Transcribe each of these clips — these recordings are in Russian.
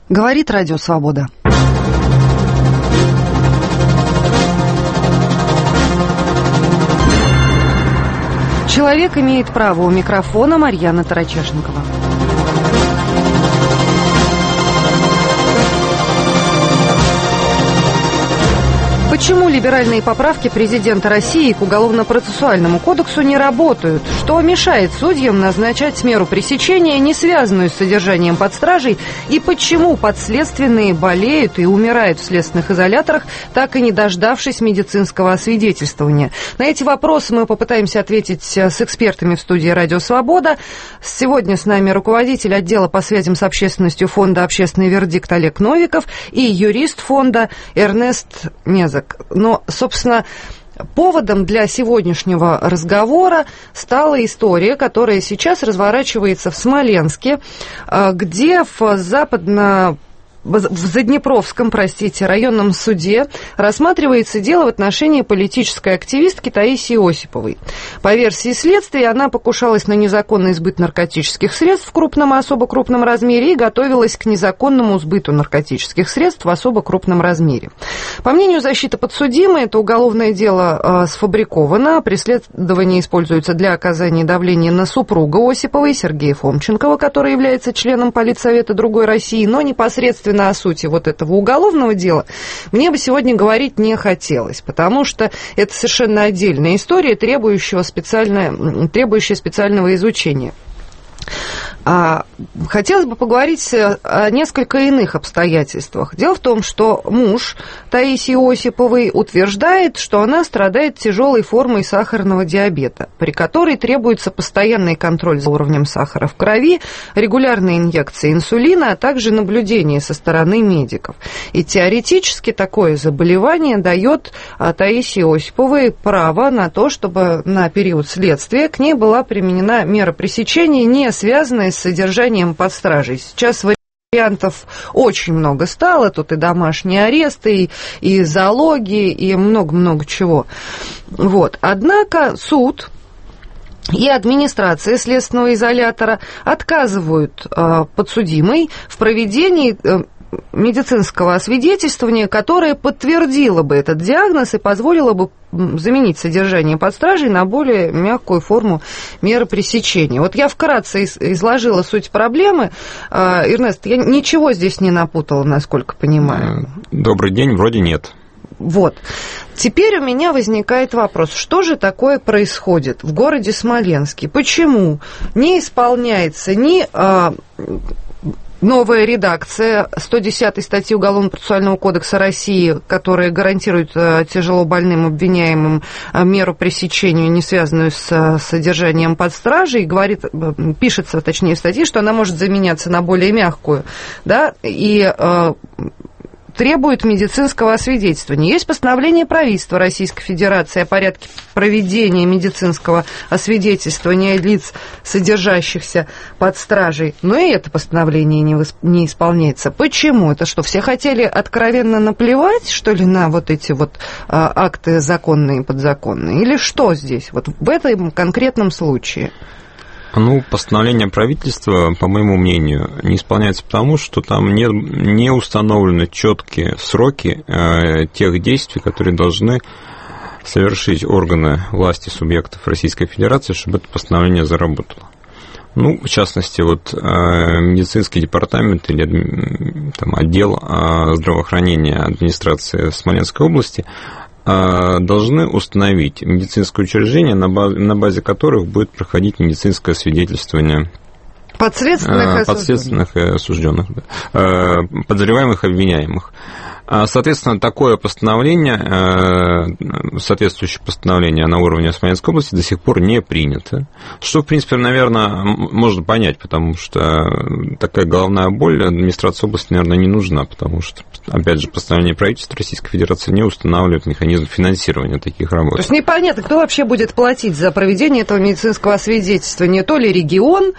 Говорит Радио Свобода. Человек имеет право. У микрофона Марьяна Тарачешникова. Почему либеральные поправки президента России к Уголовно-процессуальному кодексу не работают? Что мешает судьям назначать меру пресечения, не связанную с содержанием под стражей? И почему подследственные болеют и умирают в следственных изоляторах, так и не дождавшись медицинского освидетельствования? На эти вопросы мы попытаемся ответить с экспертами в студии «Радио Свобода». Сегодня с нами руководитель отдела по связям с общественностью фонда «Общественный вердикт» Олег Новиков и юрист фонда Эрнест Мезок. Но, собственно, поводом для сегодняшнего разговора стала история, которая сейчас разворачивается в Смоленске, где в Заднепровском, районном суде рассматривается дело в отношении политической активистки Таисии Осиповой. По версии следствия, она покушалась на незаконный сбыт наркотических средств в крупном и особо крупном размере и готовилась к незаконному сбыту наркотических средств в особо крупном размере. По мнению защиты подсудимой, это уголовное дело сфабриковано. Преследование используется для оказания давления на супруга Осиповой, Сергея Фомченкова, который является членом Политсовета «Другой России», но непосредственно о сути вот этого уголовного дела мне бы сегодня говорить не хотелось, потому что это совершенно отдельная история, требующая специального изучения. Хотелось бы поговорить о несколько иных обстоятельствах. Дело в том, что муж Таисии Осиповой утверждает, что она страдает тяжелой формой сахарного диабета, при которой требуется постоянный контроль за уровнем сахара в крови, регулярные инъекции инсулина, а также наблюдение со стороны медиков. И теоретически такое заболевание дает Таисии Осиповой право на то, чтобы на период следствия к ней была применена мера пресечения, не связанная с содержанием под стражей. Сейчас вариантов очень много стало. Тут и домашние аресты, и залоги, и много-много чего. Вот. Однако суд и администрация следственного изолятора отказывают подсудимой в проведении медицинского освидетельствования, которое подтвердило бы этот диагноз и позволило бы заменить содержание под стражей на более мягкую форму меры пресечения. Вот я вкратце изложила суть проблемы. Эрнест, я ничего здесь не напутала, насколько понимаю. Добрый день, вроде нет. Вот. Теперь у меня возникает вопрос, что же такое происходит в городе Смоленске? Почему не исполняется ни новая редакция 110 статьи Уголовно-процессуального кодекса России, которая гарантирует тяжело больным обвиняемым меру пресечения, не связанную с содержанием под стражей, говорит, пишется, точнее, в статье, что она может заменяться на более мягкую, да, и требует медицинского освидетельствования. Есть постановление правительства Российской Федерации о порядке проведения медицинского освидетельствования лиц, содержащихся под стражей, но и это постановление не исполняется. Почему? Это что, все хотели откровенно наплевать, что ли, на вот эти вот акты законные и подзаконные? Или что здесь, вот в этом конкретном случае? Ну, постановление правительства, по моему мнению, не исполняется потому, что там не установлены четкие сроки тех действий, которые должны совершить органы власти субъектов Российской Федерации, чтобы это постановление заработало. Ну, в частности, вот медицинский департамент или там, отдел здравоохранения администрации Смоленской области должны установить медицинское учреждение, на базе которых будет проходить медицинское свидетельствование подследственных и осужденных, подозреваемых и обвиняемых. Соответственно, такое постановление, соответствующее постановление на уровне Смоленской области до сих пор не принято. Что, в принципе, наверное, можно понять, потому что такая головная боль администрации области, наверное, не нужна, потому что, опять же, постановление правительства Российской Федерации не устанавливает механизм финансирования таких работ. То есть непонятно, кто вообще будет платить за проведение этого медицинского освидетельствования. То ли регион,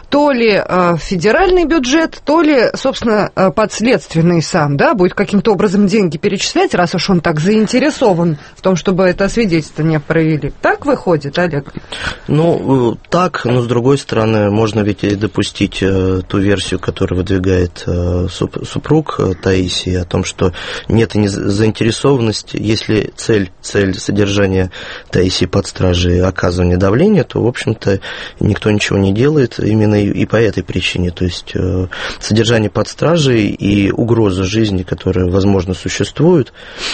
то ли федеральный бюджет, то ли, собственно, подследственный сам, да, будет каким-то образом деньги перечислять, раз уж он так заинтересован в том, чтобы это свидетельствование провели. Так выходит, Олег? Ну, так, но с другой стороны, можно ведь и допустить ту версию, которую выдвигает супруг Таисии, о том, что нет заинтересованности, если цель содержания Таисии под стражей оказывание давления, то, в общем-то, никто ничего не делает именно и по этой причине. То есть содержание под стражей и угроза жизни, которая, возможно, существует,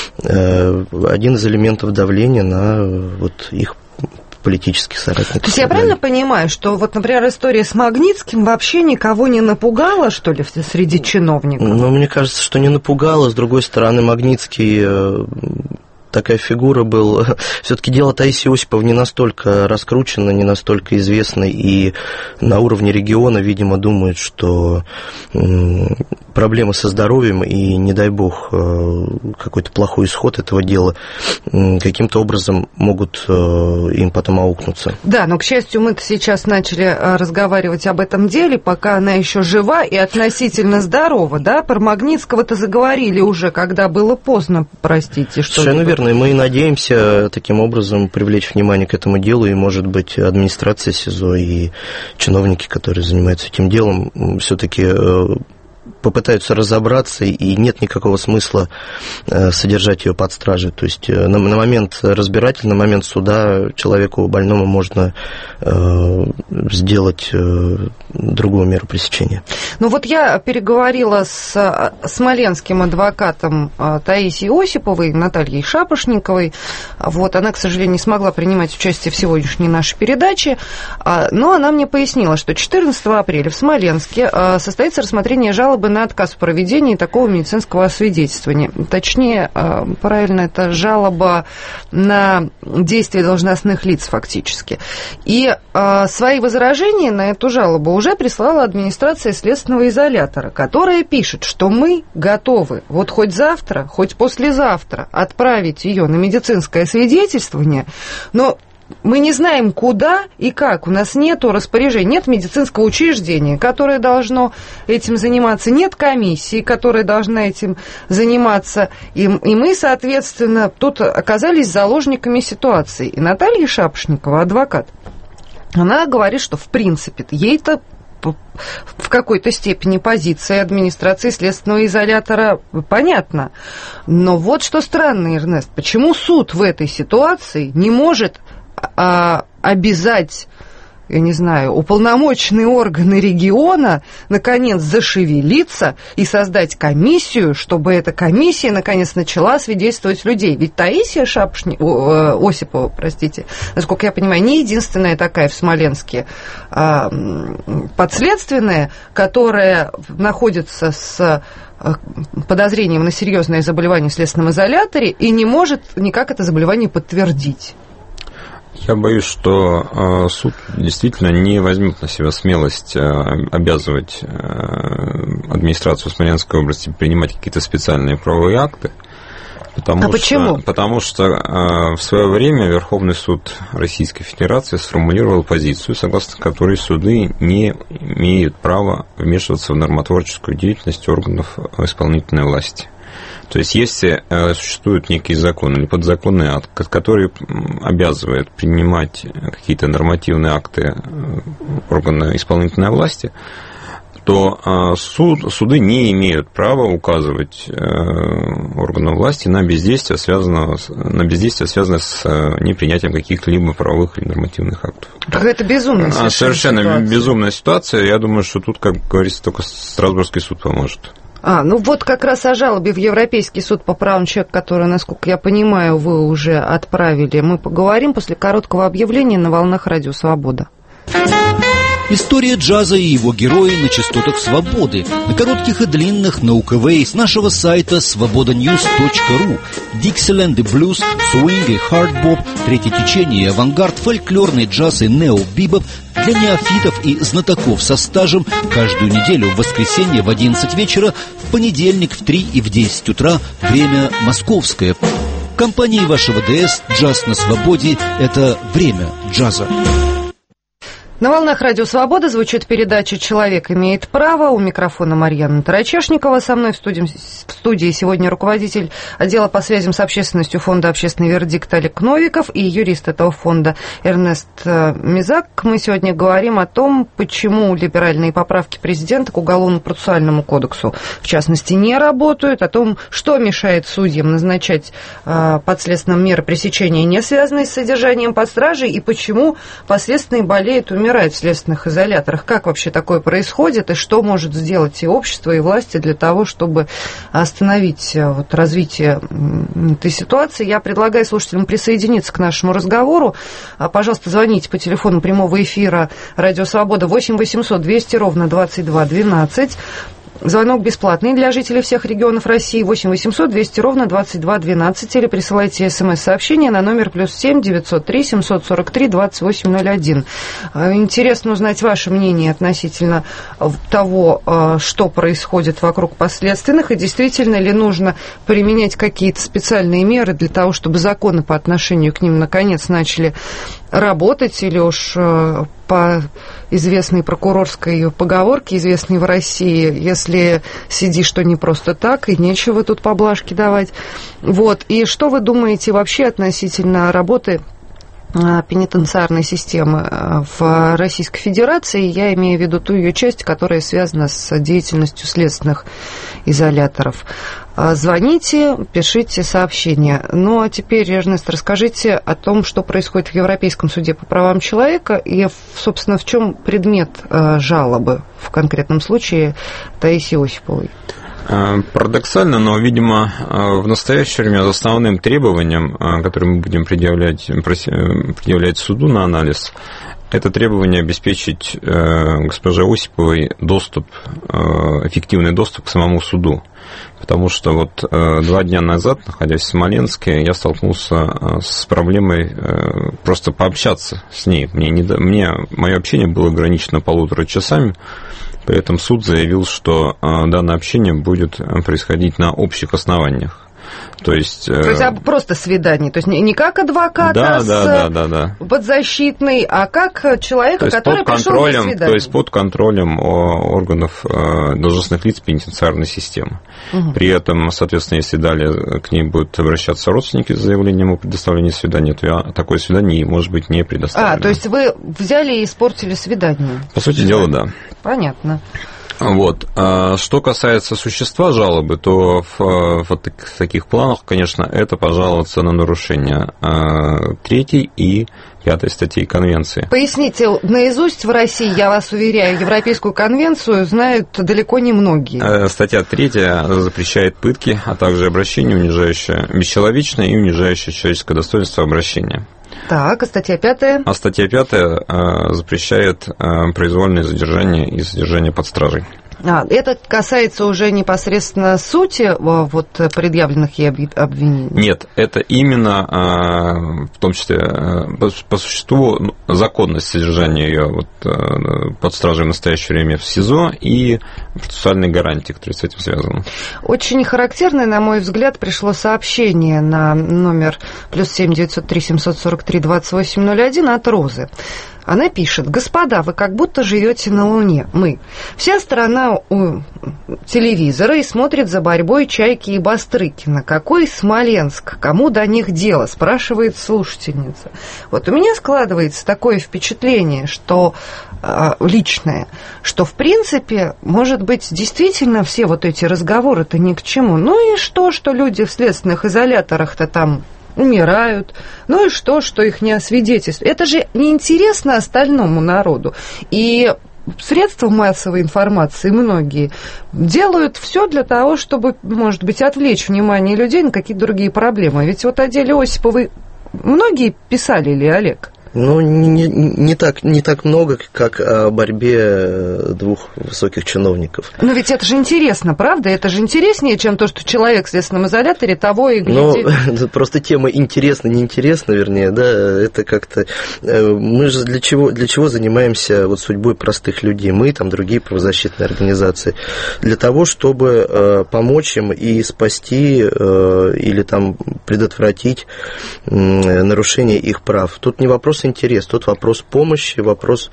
один из элементов давления на вот их политических соратников. То есть я правильно понимаю, что вот, например, история с Магнитским вообще никого не напугала, что ли, среди чиновников? Ну, мне кажется, что не напугала. С другой стороны, Магнитский... такая фигура был. Все-таки дело Таисии Осиповой не настолько раскручено, не настолько известно, и на уровне региона, видимо, думают, что проблемы со здоровьем и, не дай бог, какой-то плохой исход этого дела каким-то образом могут им потом аукнуться. Да, но, к счастью, мы-то сейчас начали разговаривать об этом деле, пока она еще жива и относительно здорова, да? Про Магнитского-то заговорили уже, когда было поздно, простите, что... Совершенно верно. И мы надеемся таким образом привлечь внимание к этому делу, и, может быть, администрация СИЗО и чиновники, которые занимаются этим делом, все-таки попытаются разобраться, и нет никакого смысла содержать ее под стражей. То есть на момент разбирательства, на момент суда человеку больному можно сделать другую меру пресечения. Ну вот я переговорила с смоленским адвокатом Таисии Осиповой, Натальей Шапошниковой. Вот, она, к сожалению, не смогла принимать участие в сегодняшней нашей передаче, но она мне пояснила, что 14 апреля в Смоленске состоится рассмотрение жалобы на отказ в проведении такого медицинского освидетельствования. Точнее, правильно, это жалоба на действия должностных лиц фактически. И свои возражения на эту жалобу уже прислала администрация следственного изолятора, которая пишет, что мы готовы вот хоть завтра, хоть послезавтра отправить ее на медицинское свидетельствование, но мы не знаем, куда и как. У нас нет распоряжения, нет медицинского учреждения, которое должно этим заниматься, нет комиссии, которая должна этим заниматься. И мы, соответственно, тут оказались заложниками ситуации. И Наталья Шапошникова, адвокат, она говорит, что, в принципе, ей-то в какой-то степени позиция администрации следственного изолятора понятна. Но вот что странно, Эрнест, почему суд в этой ситуации не может обязать, я не знаю, уполномоченные органы региона наконец зашевелиться и создать комиссию, чтобы эта комиссия наконец начала свидетельствовать людей. Ведь Таисия Осипова, насколько я понимаю, не единственная такая в Смоленске подследственная, которая находится с подозрением на серьезное заболевание в следственном изоляторе и не может никак это заболевание подтвердить. Я боюсь, что суд действительно не возьмет на себя смелость обязывать администрацию Смоленской области принимать какие-то специальные правовые акты. Почему? Потому что в свое время Верховный суд Российской Федерации сформулировал позицию, согласно которой суды не имеют права вмешиваться в нормотворческую деятельность органов исполнительной власти. То есть, если существует некий закон или подзаконный акт, который обязывает принимать какие-то нормативные акты органа исполнительной власти, то суды не имеют права указывать органам власти на бездействие, связанное с непринятием каких-либо правовых или нормативных актов. Это безумная ситуация. Совершенно безумная ситуация. Я думаю, что тут, как говорится, только Страсбургский суд поможет. Ну вот как раз о жалобе в Европейский суд по правам человека, который, насколько я понимаю, вы уже отправили. Мы поговорим после короткого объявления на волнах Радио Свобода. История джаза и его герои на частотах свободы, на коротких и длинных, на УКВ с нашего сайта svobodanews.ru. Диксиленд и блюз, свинг и хардбоп, третье течение, авангард, фольклорный джаз и нео-бибоп для неофитов и знатоков со стажем каждую неделю в воскресенье в 11 вечера, в понедельник в 3 и в 10 утра, время московское. В компании вашего ДС «Джаз на свободе» — это время джаза. На волнах Радио Свобода звучит передача «Человек имеет право». У микрофона Марьяна Тарачешникова. Со мной в студии сегодня руководитель отдела по связям с общественностью фонда «Общественный вердикт» Олег Новиков и юрист этого фонда Эрнест Мизак. Мы сегодня говорим о том, почему либеральные поправки президента к Уголовно-процессуальному кодексу, в частности, не работают, о том, что мешает судьям назначать подследственные меры пресечения, не связанные с содержанием под стражей, и почему подследственные болеют, умирают в следственных изоляторах. Как вообще такое происходит, и что может сделать и общество, и власти для того, чтобы остановить развитие этой ситуации. Я предлагаю слушателям присоединиться к нашему разговору. Пожалуйста, звоните по телефону прямого эфира «Радио Свобода» 8 800 200 ровно 22 12. Звонок бесплатный для жителей всех регионов России. 8 800 200 ровно 22 12. Или присылайте смс-сообщение на номер +7 903 743 2801. Интересно узнать ваше мнение относительно того, что происходит вокруг подследственных, и действительно ли нужно применять какие-то специальные меры для того, чтобы законы по отношению к ним наконец начали работать, или уж по известной прокурорской поговорке, известной в России, если сидишь, то не просто так, и нечего тут поблажки давать. И что вы думаете вообще относительно работы пенитенциарной системы в Российской Федерации? Я имею в виду ту ее часть, которая связана с деятельностью следственных изоляторов. Звоните, пишите сообщения. Ну, а теперь, Эрнест, расскажите о том, что происходит в Европейском суде по правам человека и, собственно, в чем предмет жалобы в конкретном случае Таисии Осиповой. Парадоксально, но, видимо, в настоящее время основным требованием, которое мы будем предъявлять суду на анализ, это требование обеспечить госпоже Осиповой эффективный доступ к самому суду. Потому что 2 дня назад, находясь в Смоленске, я столкнулся с проблемой просто пообщаться с ней. Мое общение было ограничено 1,5 часами. При этом суд заявил, что данное общение будет происходить на общих основаниях. То есть просто свидание, то есть не как адвоката с подзащитной, а как человека, который пришел для свидания. То есть под контролем органов должностных лиц пенитенциарной системы. Угу. При этом, соответственно, если далее к ней будут обращаться родственники с заявлением о предоставлении свидания, то такое свидание может быть не предоставлено. То есть вы взяли и испортили свидание? По сути дела, да. Понятно. Что касается существа жалобы, то в таких планах, конечно, это пожаловаться на нарушение 3 и 5 статей Конвенции. Поясните, наизусть в России, я вас уверяю, Европейскую конвенцию знают далеко не многие. Статья 3 запрещает пытки, а также обращение, унижающее бесчеловечное и унижающее человеческое достоинство обращения. Так, а статья 5? А статья 5 запрещает произвольное задержание и содержание под стражей. Это касается уже непосредственно сути предъявленных ей обвинений? Нет, это именно, в том числе, по существу, законность содержания ее под стражей в настоящее время в СИЗО и процессуальные гарантии, которые с этим связаны. Очень характерное, на мой взгляд, пришло сообщение на номер +7 903 743 2801 от Розы. Она пишет: господа, вы как будто живете на Луне. Вся страна у телевизора и смотрит за борьбой Чайки и Бастрыкина. Какой Смоленск? Кому до них дело? Спрашивает слушательница. У меня складывается такое впечатление, что личное, что в принципе, может быть, действительно все эти разговоры-то ни к чему. Ну и что люди в следственных изоляторах-то там умирают, и что их не освидетельствуют. Это же неинтересно остальному народу. И средства массовой информации многие делают все для того, чтобы, может быть, отвлечь внимание людей на какие-то другие проблемы. Ведь о деле Осиповой многие писали, ли, Олег? Не так много, как о борьбе 2 высоких чиновников. Но ведь это же интересно, правда? Это же интереснее, чем то, что человек в следственном изоляторе того и гляди. Просто тема интересно-неинтересна, вернее, да, это как-то... Мы же для чего занимаемся судьбой простых людей? Мы, другие правозащитные организации. Для того, чтобы помочь им и спасти или предотвратить нарушение их прав. Тут не вопрос интерес, тут вопрос помощи, вопрос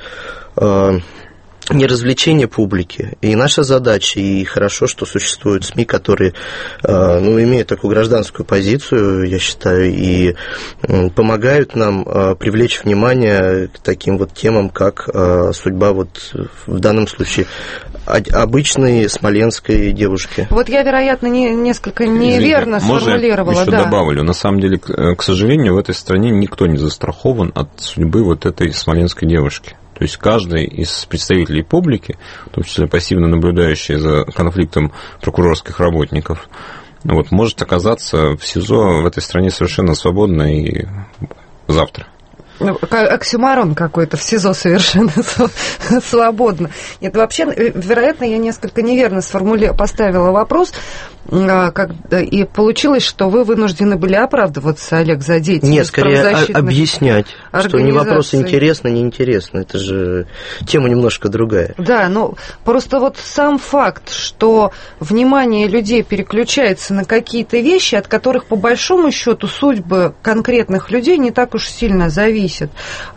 не развлечения публики. И наша задача, и хорошо, что существуют СМИ, которые имеют такую гражданскую позицию, я считаю, и помогают нам привлечь внимание к таким вот темам, как судьба вот в данном случае обычной смоленской девушки. Вот я, вероятно, несколько неверно сформулировала. Можно я еще добавлю? На самом деле, к сожалению, в этой стране никто не застрахован от судьбы вот этой смоленской девушки. То есть каждый из представителей публики, в том числе пассивно наблюдающий за конфликтом прокурорских работников, вот, может оказаться в СИЗО в этой стране совершенно свободно и завтра. Оксюмарон какой-то, в СИЗО совершенно свободно. Нет, вообще, вероятно, я несколько неверно поставила вопрос, и получилось, что вы вынуждены были оправдываться, Олег, за деятельность. Нет, скорее объяснять, что не вопрос интересно, не интересно, это же тема немножко другая. Да, но просто вот сам факт, что внимание людей переключается на какие-то вещи, от которых, по большому счету, судьбы конкретных людей не так уж сильно зависят,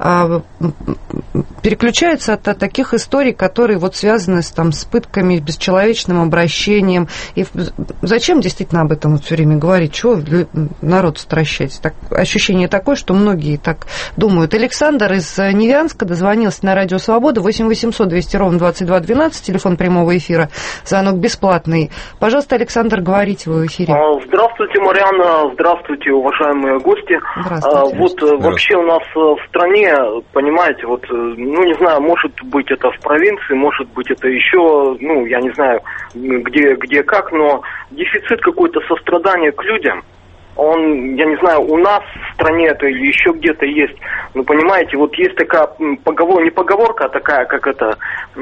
переключается от таких историй, которые вот связаны с пытками, бесчеловечным обращением. И зачем действительно об этом все время говорить? Чего народ стращать? Ощущение такое, что многие так думают. Александр из Невянска дозвонился на Радио Свобода. 8 800 200 ровно 22 12, телефон прямого эфира. Звонок бесплатный. Пожалуйста, Александр, говорите, вы в эфире. Здравствуйте, Марьяна. Здравствуйте, уважаемые гости. Здравствуйте. Вообще у нас в стране, понимаете, не знаю, может быть это в провинции, может быть это еще, я не знаю, где как, но дефицит какой-то сострадания к людям, он, я не знаю, у нас в стране это или еще где-то есть, понимаете, вот есть такая не поговорка, а такая, как это,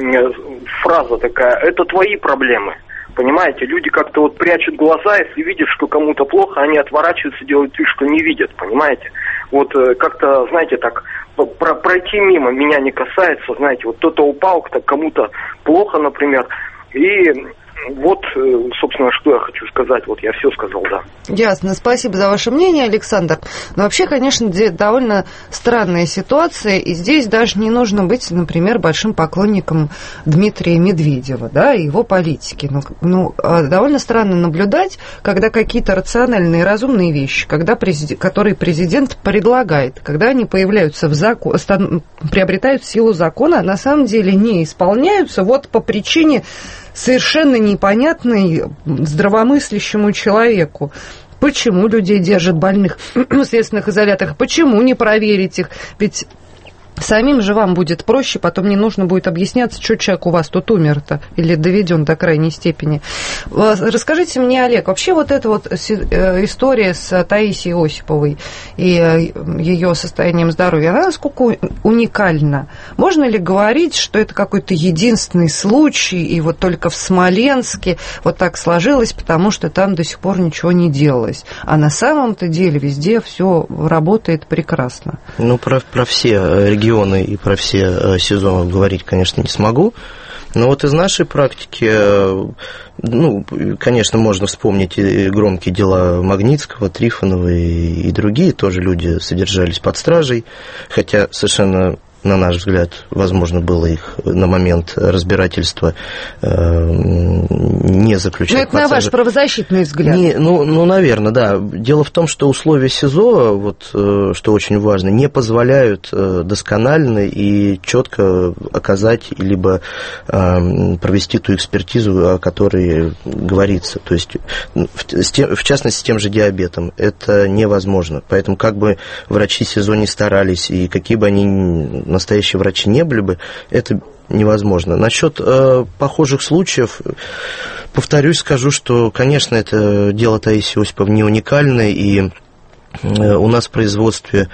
фраза такая, это твои проблемы. Понимаете, люди как-то вот прячут глаза, если видят, что кому-то плохо, они отворачиваются, делают вид, что не видят, понимаете? Вот как-то, знаете, так, пройти мимо меня не касается, знаете, вот кто-то упал, кому-то плохо, например, и вот, собственно, что я хочу сказать, вот я все сказал, да. Ясно, спасибо за ваше мнение, Александр. Но вообще, конечно, довольно странная ситуация, и здесь даже не нужно быть, например, большим поклонником Дмитрия Медведева, да, и его политики. Довольно странно наблюдать, когда какие-то рациональные и разумные вещи, которые президент предлагает, когда они появляются приобретают силу закона, а на самом деле не исполняются вот по причине совершенно непонятной здравомыслящему человеку. Почему людей держат больных в следственных изоляторах? Почему не проверить их? Ведь самим же вам будет проще, потом не нужно будет объясняться, что человек у вас тут умер-то или доведен до крайней степени. Расскажите мне, Олег, вообще вот эта вот история с Таисией Осиповой и ее состоянием здоровья, она насколько уникальна? Можно ли говорить, что это какой-то единственный случай, и вот только в Смоленске вот так сложилось, потому что там до сих пор ничего не делалось? А на самом-то деле везде все работает прекрасно. Про все регионы и про все СИЗО говорить, конечно, не смогу. Но вот из нашей практики, конечно, можно вспомнить и громкие дела Магнитского, Трифонова и другие. Тоже люди содержались под стражей, хотя совершенно, на наш взгляд, возможно было их на момент разбирательства не заключать. Но это на ваш правозащитный взгляд. Наверное, да. Дело в том, что условия СИЗО, вот, что очень важно, не позволяют досконально и четко оказать, либо провести ту экспертизу, о которой говорится. То есть, в частности, с тем же диабетом. Это невозможно. Поэтому, как бы врачи СИЗО не старались, и какие бы они настоящие врачи не были бы, это невозможно. Насчет похожих случаев, повторюсь, скажу, что, конечно, это дело Таисии Осиповой не уникальное, и у нас в производстве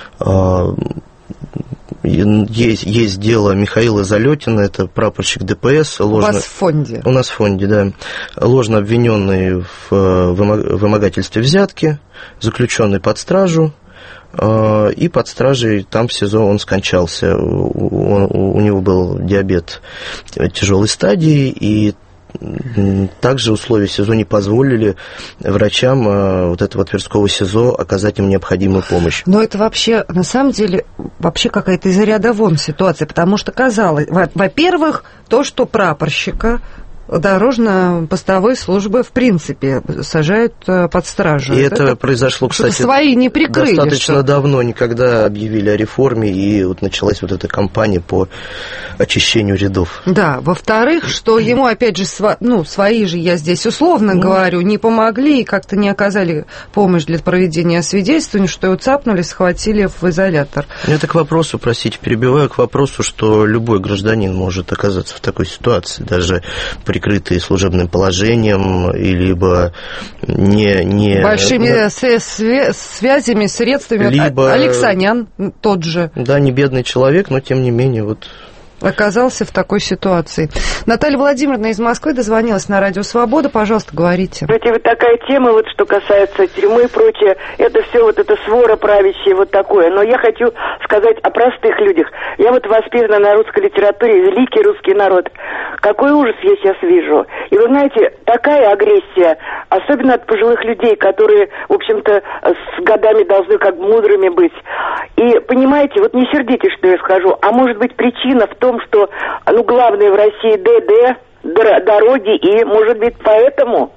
есть дело Михаила Залетина, это прапорщик ДПС. У вас в фонде? У нас в фонде, да. Ложно обвиненный в вымогательстве взятки, заключенный под стражу. И под стражей там в СИЗО он скончался. У него был диабет тяжелой стадии, и также условия СИЗО не позволили врачам вот этого Тверского СИЗО оказать им необходимую помощь. Но это вообще, на самом деле, вообще какая-то из ряда вон ситуация, потому что казалось, во-первых, то, что прапорщика дорожно-постовой службы, в принципе, сажают под стражу. И это произошло, кстати, свои не прикрыли, достаточно давно, никогда объявили о реформе, и вот началась вот эта кампания по очищению рядов. Да, во-вторых, что ему, опять же, свои же, я здесь условно говорю, не помогли и как-то не оказали помощь для проведения освидетельствования, что его цапнули, схватили в изолятор. Это к вопросу, простите, перебиваю, к вопросу, что любой гражданин может оказаться в такой ситуации, даже прикрытые служебным положением, либо не большими связями, средствами. Либо, Алексанян тот же. Да, не бедный человек, но тем не менее вот оказался в такой ситуации. Наталья Владимировна из Москвы дозвонилась на Радио Свобода. Пожалуйста, говорите. Знаете, вот такая тема, вот что касается тюрьмы и прочее, это все вот это свора правящая, вот такое. Но я хочу сказать о простых людях. Я вот воспитана на русской литературе, великий русский народ. Какой ужас я сейчас вижу. И вы знаете, такая агрессия, особенно от пожилых людей, которые, в общем-то, с годами должны как мудрыми быть. И, понимаете, вот не сердитесь, что я скажу, а может быть причина в том, что, главное в России ДД, дороги, и, может быть, поэтому...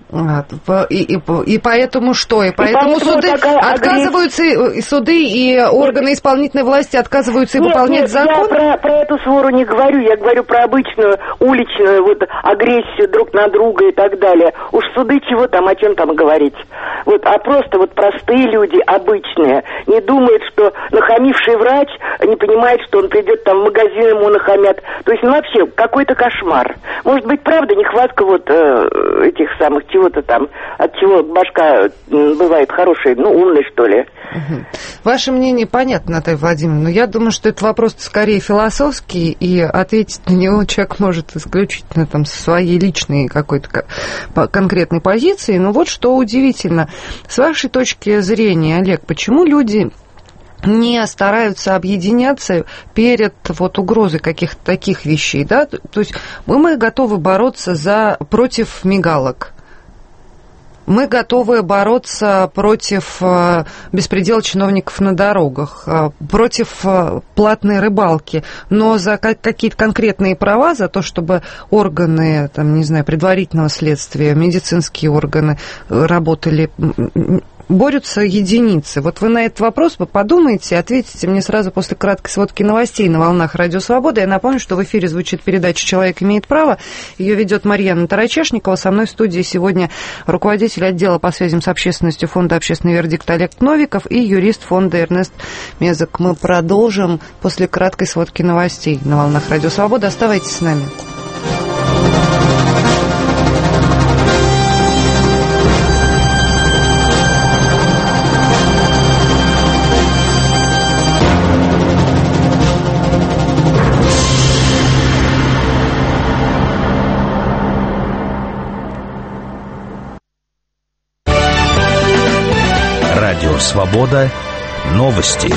И поэтому что? И поэтому суды отказываются, и суды, и органы исполнительной власти отказываются выполнять закон? Я про эту свору не говорю, я говорю про обычную уличную вот агрессию друг на друга и так далее. Уж суды чего там, о чем там говорить? Вот, а просто вот простые люди, обычные, не думают, что нахамивший врач не понимает, что он придет там в магазин, ему нахамят. То есть, вообще, какой-то кошмар. Может быть, правда, нехватка вот этих самых чего-то там, от чего башка бывает хорошая, умной, что ли. Ваше мнение понятно, Наталья Владимировна, но я думаю, что это вопрос скорее философский, и ответить на него человек может исключительно там со своей личной какой-то конкретной позиции. Но вот что удивительно. С вашей точки зрения, Олег, почему люди не стараются объединяться перед вот угрозой каких-то таких вещей, да? То есть мы готовы бороться против мигалок. Мы готовы бороться против беспредела чиновников на дорогах, против платной рыбалки, но за какие-то конкретные права, за то, чтобы органы, там, не знаю, предварительного следствия, медицинские органы работали, борются единицы. Вот вы на этот вопрос подумайте, ответите мне сразу после краткой сводки новостей на волнах Радио Свобода. Я напомню, что в эфире звучит передача «Человек имеет право». Ее ведет Марьяна Тарачешникова. Со мной в студии сегодня руководитель отдела по связям с общественностью фонда «Общественный вердикт» Олег Новиков и юрист фонда Эрнест Мезок. Мы продолжим после краткой сводки новостей на волнах Радио Свобода. Оставайтесь с нами. Свобода. Новости.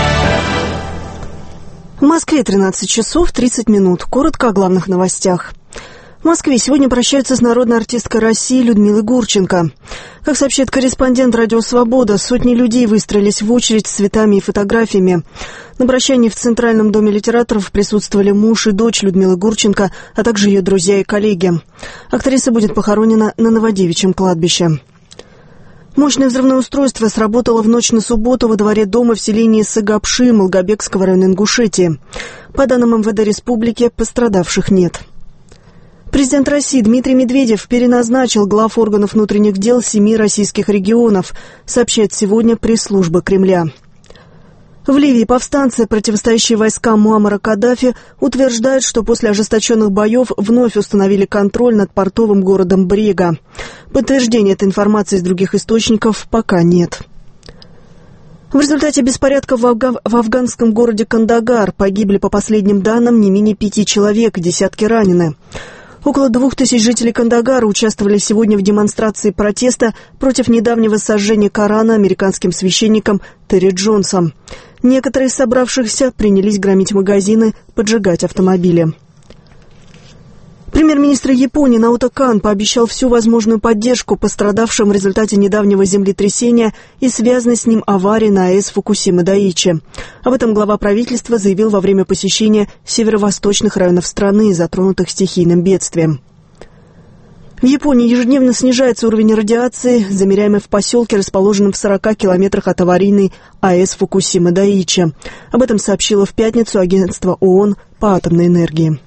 В Москве 13 часов 30 минут. Коротко о главных новостях. В Москве сегодня прощаются с народной артисткой России Людмилой Гурченко. Как сообщает корреспондент «Радио Свобода», сотни людей выстроились в очередь с цветами и фотографиями. На прощании в Центральном доме литераторов присутствовали муж и дочь Людмилы Гурченко, а также ее друзья и коллеги. Актриса будет похоронена на Новодевичьем кладбище. Мощное взрывное устройство сработало в ночь на субботу во дворе дома в селении Сагапши Малгобекского района Ингушетии. По данным МВД республики, пострадавших нет. Президент России Дмитрий Медведев переназначил глав органов внутренних дел 7 российских регионов, сообщает сегодня пресс-служба Кремля. В Ливии повстанцы, противостоящие войскам Муаммара Каддафи, утверждают, что после ожесточенных боев вновь установили контроль над портовым городом Брега. Подтверждения этой информации из других источников пока нет. В результате беспорядков в афганском городе Кандагар погибли, по последним данным, не менее 5 человек, десятки ранены. Около 2000 жителей Кандагара участвовали сегодня в демонстрации протеста против недавнего сожжения Корана американским священником Терри Джонсом. Некоторые из собравшихся принялись громить магазины, поджигать автомобили. Премьер-министр Японии Наото Кан пообещал всю возможную поддержку пострадавшим в результате недавнего землетрясения и связанной с ним аварии на АЭС Фукусима-Дайичи. Об этом глава правительства заявил во время посещения северо-восточных районов страны, затронутых стихийным бедствием. В Японии ежедневно снижается уровень радиации, замеряемый в поселке, расположенном в 40 километрах от аварийной АЭС Фукусима-Дайичи. Об этом сообщило в пятницу агентство ООН по атомной энергии.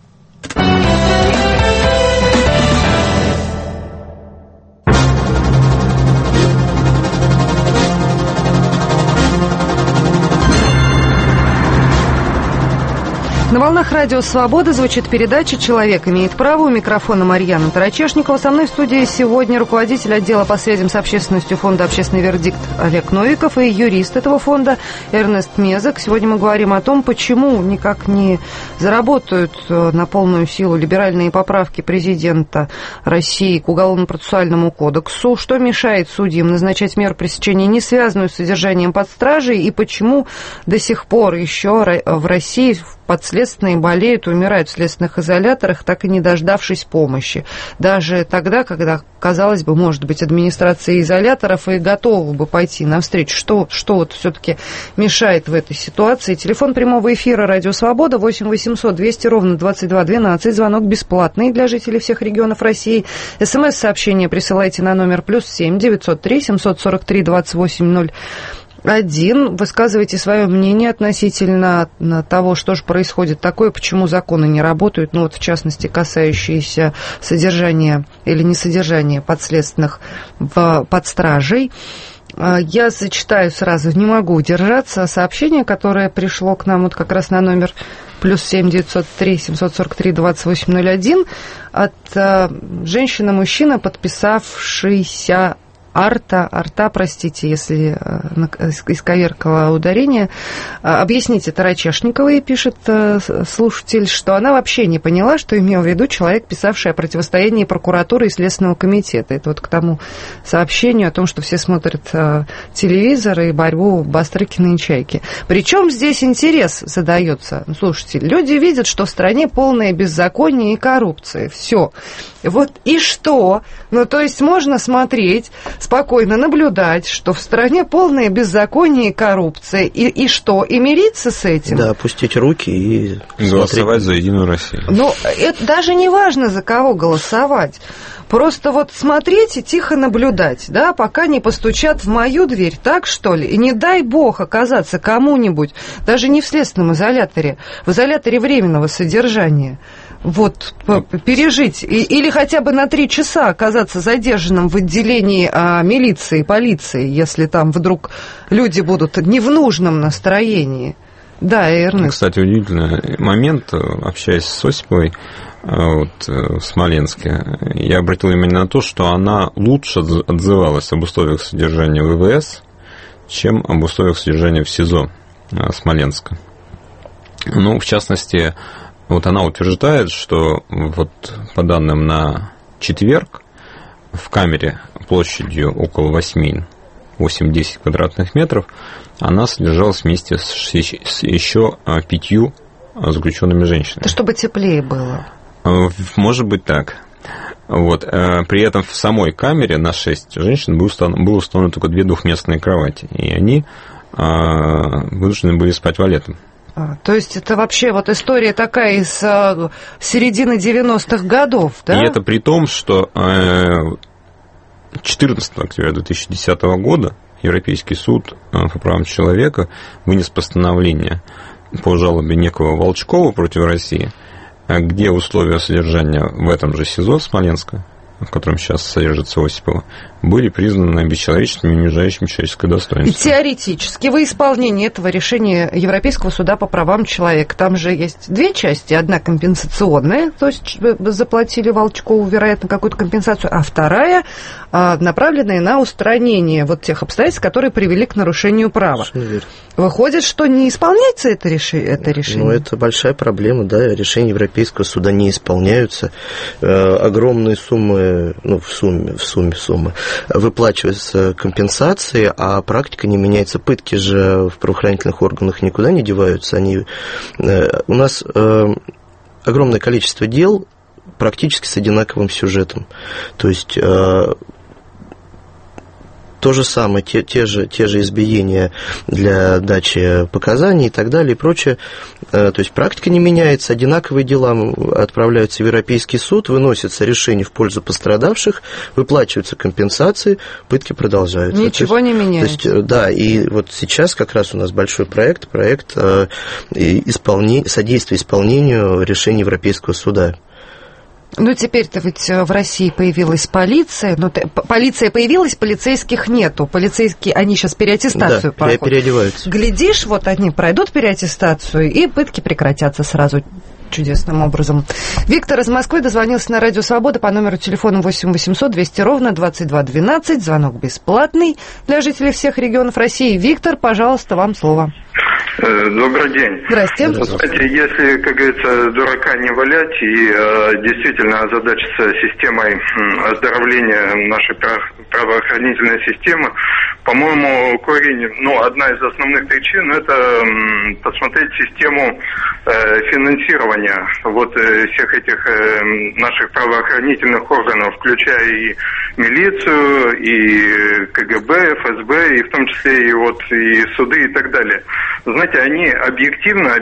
На волнах радио «Свобода» звучит передача «Человек имеет право». У микрофона Марьяна Тарачешникова. Со мной в студии сегодня руководитель отдела по связям с общественностью фонда «Общественный вердикт» Олег Новиков и юрист этого фонда Эрнест Мезок. Сегодня мы говорим о том, почему никак не заработают на полную силу либеральные поправки президента России к Уголовно-процессуальному кодексу, что мешает судьям назначать меру пресечения, не связанную с содержанием под стражей, и почему до сих пор еще в России подследственные болеют и умирают в следственных изоляторах, так и не дождавшись помощи. Даже тогда, когда, казалось бы, может быть, администрация изоляторов и готова бы пойти навстречу. Что вот все-таки мешает в этой ситуации? Телефон прямого эфира «Радио Свобода» 8 800 200 ровно 22 12. Звонок бесплатный для жителей всех регионов России. СМС-сообщение присылайте на номер +7 903 743 28 01. Высказывайте свое мнение относительно того, что же происходит такое, почему законы не работают, ну вот в частности касающиеся содержания или несодержания подследственных под стражей. Я зачитаю сразу, не могу удержаться, сообщение, которое пришло к нам вот как раз на номер +7 903 743 28 01 от женщины-мужчины, подписавшейся Арта, простите, если исковеркала ударение. Объясните Тарачешниковой, пишет слушатель, что она вообще не поняла, что имел в виду человек, писавший о противостоянии прокуратуры и Следственного комитета. Это вот к тому сообщению о том, что все смотрят телевизор и борьбу Бастрыкина и Чайки. Причем здесь интерес задается, слушайте, люди видят, что в стране полное беззаконие и коррупция. Все. Вот и что? Ну, то есть можно смотреть, спокойно наблюдать, что в стране полное беззаконие и коррупция. И что? И мириться с этим? Да, опустить руки и голосовать за Единую Россию. Ну, это даже не важно, за кого голосовать. Просто вот смотреть и тихо наблюдать, да, пока не постучат в мою дверь, так что ли? И не дай бог оказаться кому-нибудь, даже не в следственном изоляторе, в изоляторе временного содержания. Вот, пережить, или хотя бы на 3 часа оказаться задержанным в отделении милиции, полиции, если там вдруг люди будут не в нужном настроении. Да, Эрнест. Кстати, удивительный момент, общаясь с Осиповой вот, в Смоленске, я обратил внимание на то, что она лучше отзывалась об условиях содержания в ВВС, чем об условиях содержания в СИЗО Смоленска. Ну, в частности, вот она утверждает, что вот по данным на четверг в камере площадью около 8-10 квадратных метров она содержалась вместе с еще 5 заключенными женщинами. Это чтобы теплее было. Может быть так. Вот. При этом в самой камере на 6 женщин было установлено только 2 двухместные кровати, и они вынуждены были спать валетом. То есть это вообще вот история такая из середины 90-х годов, да? И это при том, что 14 октября 2010 года Европейский суд по правам человека вынес постановление по жалобе некого Волчкова против России, где условия содержания в этом же СИЗО Смоленска, в котором сейчас содержится Осипова, были признаны бесчеловечными и унижающими человеческое достоинство. И теоретически во исполнении этого решения Европейского суда по правам человека там же есть 2 части. Одна компенсационная, то есть заплатили Волчкову, вероятно, какую-то компенсацию, а вторая направленная на устранение вот тех обстоятельств, которые привели к нарушению права. Выходит, что не исполняется это решение? Ну, это большая проблема, да, решения Европейского суда не исполняются. Огромные суммы, ну, в сумме выплачиваются компенсации, а практика не меняется. Пытки же в правоохранительных органах никуда не деваются. У нас огромное количество дел практически с одинаковым сюжетом. То есть то же самое, те же избиения для дачи показаний и так далее и прочее. То есть практика не меняется, одинаковые дела отправляются в Европейский суд, выносится решение в пользу пострадавших, выплачиваются компенсации, пытки продолжаются. Ничего не меняется. То есть, да, и вот сейчас как раз у нас большой проект содействия исполнению решений Европейского суда. Ну, теперь-то ведь в России появилась полиция, но полиция появилась, полицейских нету. Полицейские, они сейчас переаттестацию проходят. Переодеваются. Глядишь, вот они пройдут переаттестацию, и пытки прекратятся сразу чудесным образом. Виктор из Москвы дозвонился на Радио Свобода по номеру телефона 8 800 200 ровно 2212. Звонок бесплатный для жителей всех регионов России. Виктор, пожалуйста, вам слово. Добрый день. Здрасте. Знаете, если, как говорится, дурака не валять и действительно озадачиться системой оздоровления нашей правоохранительной системы, по-моему, корень, одна из основных причин – это посмотреть систему финансирования всех этих наших правоохранительных органов, включая и милицию, и КГБ, ФСБ, и в том числе и суды и так далее. Знаете, они объективно,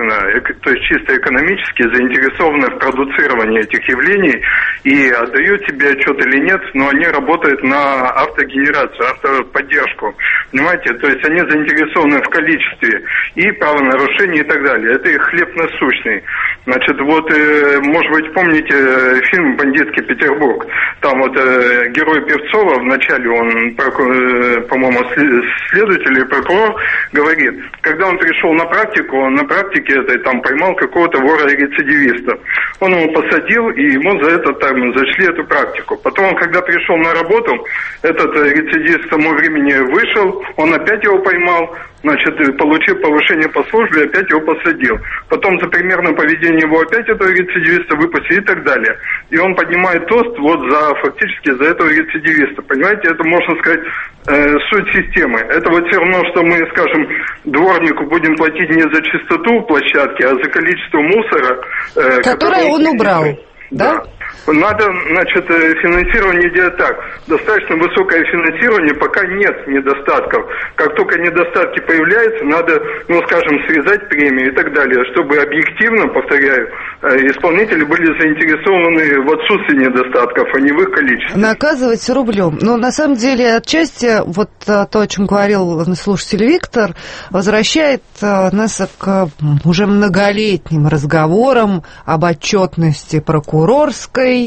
то есть чисто экономически заинтересованы в продуцировании этих явлений и отдают себе отчет или нет, но они работают на автогенерацию, автоподдержку. Понимаете, то есть они заинтересованы в количестве и правонарушений и так далее. Это их хлеб насущный. Значит, может быть, помните фильм «Бандитский Петербург»? Там герой Певцова, вначале он, по-моему, следователь или прокурор, говорит, когда он пришел на практике этой там поймал какого-то вора-рецидивиста. Он его посадил, и ему за это зачли эту практику. Потом, когда пришел на работу, этот рецидивист к тому времени вышел, он опять его поймал, значит, получил повышение по службе, опять его посадил. Потом за примерное поведение его опять этого рецидивиста выпустили и так далее. И он поднимает тост фактически за этого рецидивиста. Понимаете, это, можно сказать, суть системы. Это все равно, что мы, скажем, дворнику будем платить не за чистоту площадки, а за количество мусора, которое он убрал. Да? Надо, финансирование делать так. Достаточно высокое финансирование, пока нет недостатков. Как только недостатки появляются, надо, срезать премии и так далее, чтобы объективно, повторяю, исполнители были заинтересованы в отсутствии недостатков, а не в их количестве. Наказывать рублем. Но на самом деле отчасти то, о чем говорил слушатель Виктор, возвращает нас к уже многолетним разговорам об отчетности прокурорской,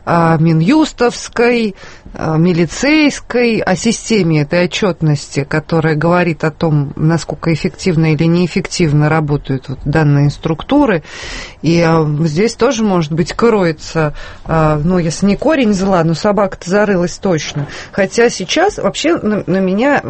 минюстовской, милицейской, о системе этой отчетности, которая говорит о том, насколько эффективно или неэффективно работают данные структуры. И здесь тоже, может быть, кроется, если не корень зла, но собака-то зарылась точно. Хотя сейчас вообще на меня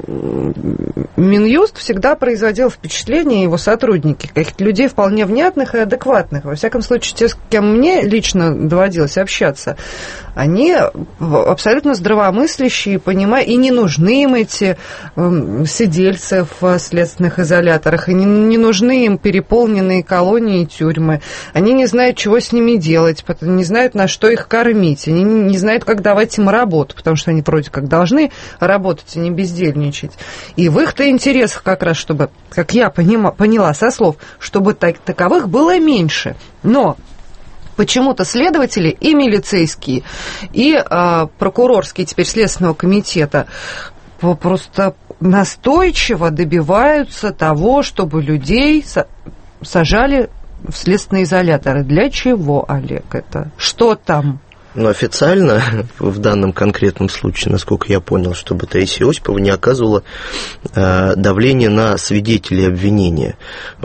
Минюст всегда производил впечатление, его сотрудники, каких-то людей вполне внятных и адекватных. Во всяком случае, те, с кем мне лично доводилось общаться, они абсолютно здравомыслящие, понимают, и не нужны им эти сидельцы в следственных изоляторах, и не нужны им переполненные колонии и тюрьмы. Они не знают, чего с ними делать, не знают, на что их кормить, они не знают, как давать им работу, потому что они вроде как должны работать и не бездельничать. И в их-то интересах как раз, чтобы, как я поняла со слов, чтобы таковых было меньше. Но почему-то следователи и милицейские, и прокурорские теперь Следственного комитета просто настойчиво добиваются того, чтобы людей сажали в следственные изоляторы. Для чего, Олег, это? Что там? Но официально в данном конкретном случае, насколько я понял, чтобы Таисия Осипова не оказывала давление на свидетелей обвинения.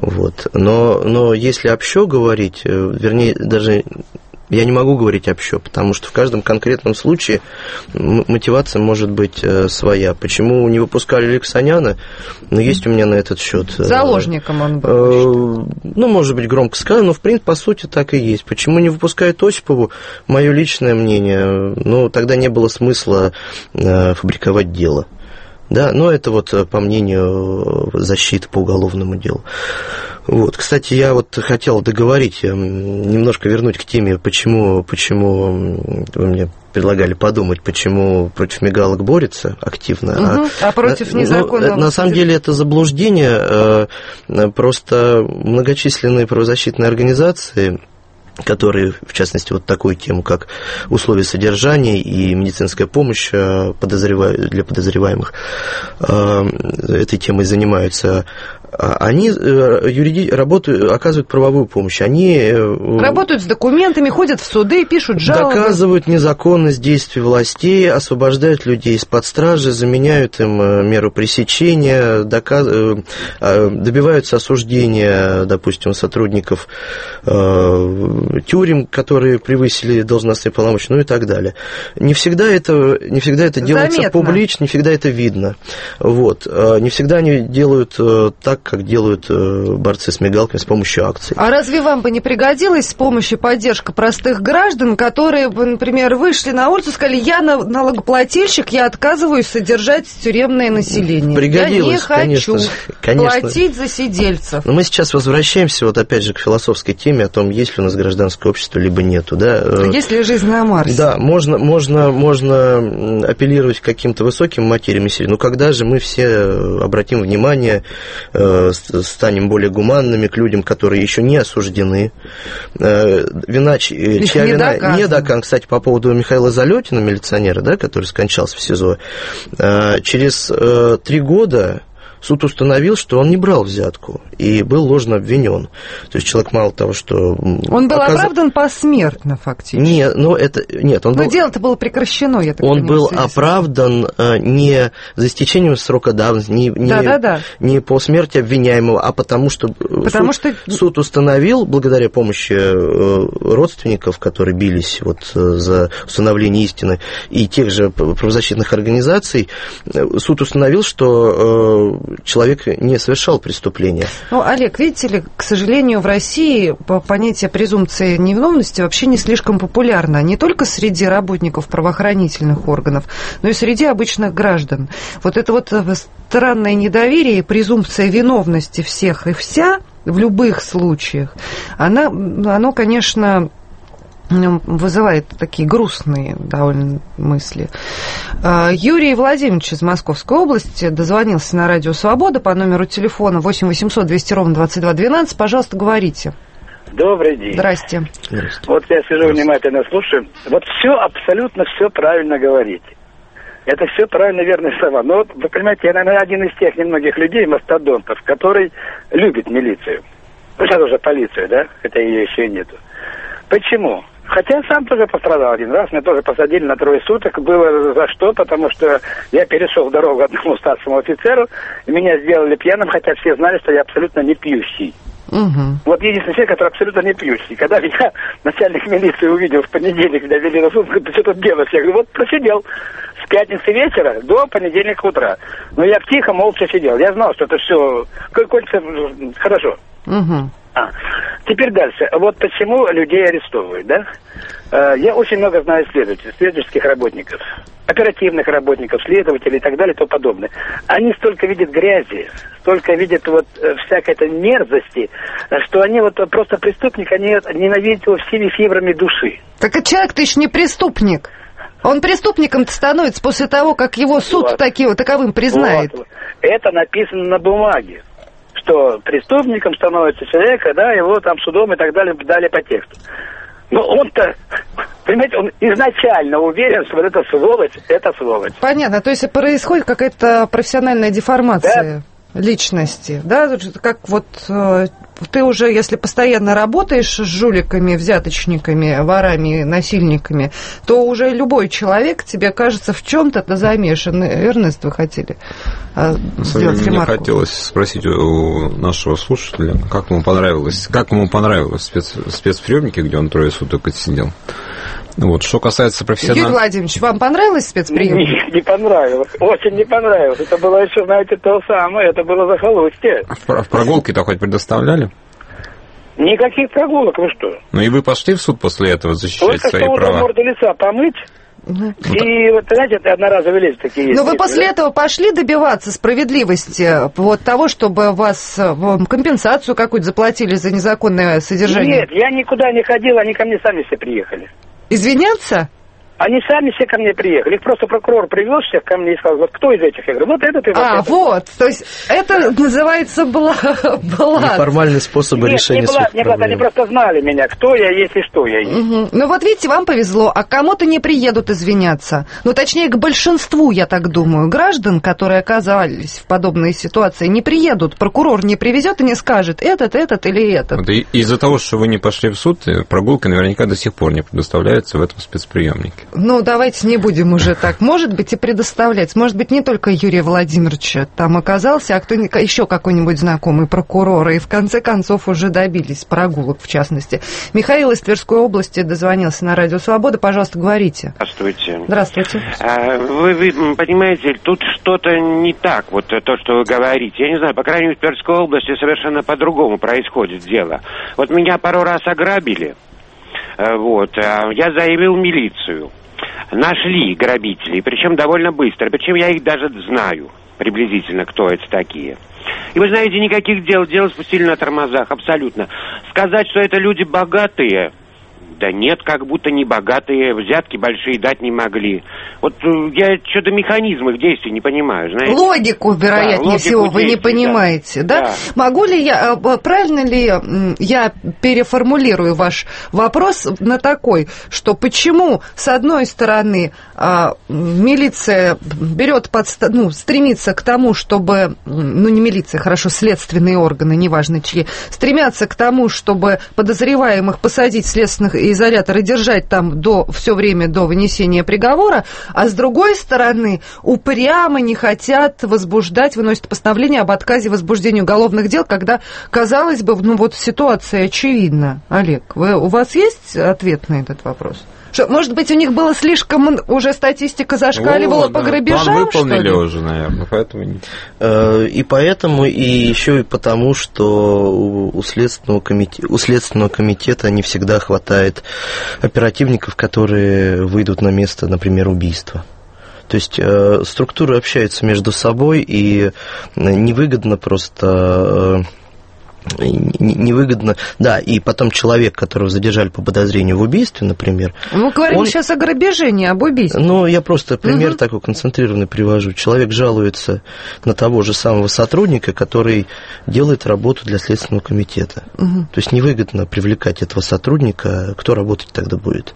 Но если общо говорить, вернее, даже я не могу говорить общо, потому что в каждом конкретном случае мотивация может быть своя. Почему не выпускали Алексаняна? Есть у меня на этот счет. Заложником он был. Может быть, громко сказано, но в принципе, по сути, так и есть. Почему не выпускают Осипову? Мое личное мнение. Тогда не было смысла фабриковать дело. Да, но это по мнению защиты по уголовному делу. Вот, кстати, я вот хотел договорить, немножко вернуть к теме, почему вы мне предлагали подумать, почему против мигалок борется активно. А против незаконного... На самом деле это заблуждение, просто многочисленные правозащитные организации, которые, в частности, вот такую тему, как условия содержания и медицинская помощь для подозреваемых, этой темой занимаются. Они оказывают правовую помощь. Они работают с документами, ходят в суды, пишут жалобы. Доказывают незаконность действий властей, освобождают людей из-под стражи, заменяют им меру пресечения, добиваются осуждения, допустим, сотрудников тюрем, которые превысили должностные полномочия, ну и так далее. Не всегда это делается заметно. Публично, не всегда это видно. Вот. Не всегда они делают так, как делают борцы с мигалками с помощью акций. А разве вам бы не пригодилась помощь и поддержка простых граждан, которые бы, например, вышли на улицу и сказали: я налогоплательщик, я отказываюсь содержать тюремное население. Пригодилось, я не хочу конечно. платить за сидельцев. Но мы сейчас возвращаемся вот опять же к философской теме о том, есть ли у нас гражданское общество, либо нету. Да? Есть ли жизнь на Марсе? Да, можно апеллировать к каким-то высоким материям и силам, но когда же мы все обратим внимание, станем более гуманными к людям, которые еще не осуждены. Чья вина не доказана. Кстати, по поводу Михаила Залетина, милиционера, да, который скончался в СИЗО, через 3 года суд установил, что он не брал взятку и был ложно обвинен. То есть человек мало того, что... Он был оправдан посмертно, фактически. Но дело-то было прекращено, я так понимаю. Он был оправдан не за истечением срока давности, не по смерти обвиняемого, а потому что суд установил, благодаря помощи родственников, которые бились за установление истины, и тех же правозащитных организаций, суд установил, что человек не совершал преступления. Ну, Олег, видите ли, к сожалению, в России понятие презумпции невиновности вообще не слишком популярно. Не только среди работников правоохранительных органов, но и среди обычных граждан. Вот это вот странное недоверие и презумпция виновности всех и вся в любых случаях, оно, конечно, вызывает такие грустные довольно мысли. Юрий Владимирович из Московской области дозвонился на радио «Свобода» по номеру телефона 8 800 200 ровно 22 12. Пожалуйста, говорите. Добрый день. Здрасте. Вот я сижу внимательно слушаю. Вот все, абсолютно все правильно говорите. Это все правильно, верные слова. Но вот, вы понимаете, я, наверное, один из тех немногих людей, мастодонтов, который любит милицию. Ну, сейчас уже полицию, да? Хотя ее еще и нету. Почему? Хотя я сам тоже пострадал один раз, меня тоже посадили на 3 суток. Было за что, потому что я перешел дорогу одному старшему офицеру, и меня сделали пьяным, хотя все знали, что я абсолютно не пьющий. Вот единственный человек, который абсолютно не пьющий. Когда меня начальник милиции увидел в понедельник, меня вели на суд, говорит: ты что тут делаешь? Я говорю: вот просидел с пятницы вечера до понедельника утра. Но я тихо, молча сидел. Я знал, что это все кончится хорошо. Теперь дальше. Вот почему людей арестовывают, да? Я очень много знаю исследовательских работников, оперативных работников, следователей и так далее и тому подобное. Они столько видят грязи, столько видят всякой этой мерзости, что они просто преступник, они ненавидят его всеми фибрами души. Так и человек-то еще не преступник. Он преступником-то становится после того, как его суд таковым признает. Это написано на бумаге, что преступником становится человек, да, его там судом и так далее по тексту. Но он-то, понимаете, он изначально уверен, что вот эта сволочь, это сволочь. Понятно, то есть происходит какая-то профессиональная деформация личности, да, как вот ты уже, если постоянно работаешь с жуликами, взяточниками, ворами, насильниками, то уже любой человек тебе кажется в чем-то замешан. Эрнест, вы хотели сделать ремарку? Мне хотелось спросить у нашего слушателя, как ему понравилось спецприемники, где он 3 суток отсидел. Вот, что касается профессиональных... Юрий Владимирович, вам понравилось спецприемник? Нет, не понравилось. Очень не понравилось. Это было еще, знаете, то самое. Это было захолустье. В прогулки-то хоть предоставляли? Никаких прогулок, вы что? Ну и вы пошли в суд после этого защищать свои права? Только морду лица помыть. И вот, знаете, это одноразовые лезвия такие есть. Но вы после этого пошли добиваться справедливости, вот того, чтобы вас компенсацию какую-то заплатили за незаконное содержание? Нет, я никуда не ходил, они ко мне сами все приехали. Извиняться? Они сами все ко мне приехали. Их просто прокурор привез всех ко мне и сказал, вот кто из этих? Я говорю, вот этот и вот этот. Вот. То есть это называется блат. Неформальный способ решения своих проблем. Они просто знали меня, кто я есть и что я есть. Угу. Ну вот видите, вам повезло, а кому-то не приедут извиняться. Ну, точнее, к большинству, я так думаю, граждан, которые оказались в подобной ситуации, не приедут. Прокурор не привезет и не скажет, этот или этот. Вот из-за того, что вы не пошли в суд, прогулка наверняка до сих пор не предоставляется в этом спецприемнике. Ну, давайте не будем уже так. Может быть, и предоставлять. Может быть, не только Юрия Владимировича там оказался, а кто еще какой-нибудь знакомый прокурора. И в конце концов уже добились прогулок, в частности. Михаил из Тверской области дозвонился на Радио Свобода. Пожалуйста, говорите. Здравствуйте. Здравствуйте. Вы понимаете, тут что-то не так, вот то, что вы говорите. Я не знаю, по крайней мере, в Тверской области совершенно по-другому происходит дело. Вот меня пару раз ограбили. Я заявил в милицию. Нашли грабителей, причем довольно быстро. Причем я их даже знаю приблизительно, кто это такие. И вы знаете, никаких дел спустили на тормозах, абсолютно. Сказать, что это люди богатые, да нет, как будто не богатые, взятки большие дать не могли. Вот я что-то механизм их действий не понимаю, знаете. Логику, вероятнее всего, вы не понимаете, да? Могу ли я, правильно ли я переформулирую ваш вопрос на такой, что почему, с одной стороны, милиция берет стремится к тому, чтобы, не милиция, хорошо, следственные органы, неважно чьи, стремятся к тому, чтобы подозреваемых посадить в следственных изолятор и держать там все время до вынесения приговора, а с другой стороны упрямо не хотят выносят постановление об отказе в возбуждении уголовных дел, когда, казалось бы, ситуация очевидна. Олег, у вас есть ответ на этот вопрос? Что, может быть, у них было слишком, уже статистика зашкаливала по грабежам, план выполнили уже, наверное, поэтому... И поэтому, и еще и потому, что у Следственного комитета не всегда хватает оперативников, которые выйдут на место, например, убийства. То есть структуры общаются между собой, и невыгодно просто... Невыгодно, да, и потом человек, которого задержали по подозрению в убийстве, например. Мы говорим сейчас о грабеже, не об убийстве. Я просто пример такой концентрированный привожу. Человек жалуется на того же самого сотрудника, который делает работу для Следственного комитета. То есть невыгодно привлекать этого сотрудника, кто работать тогда будет?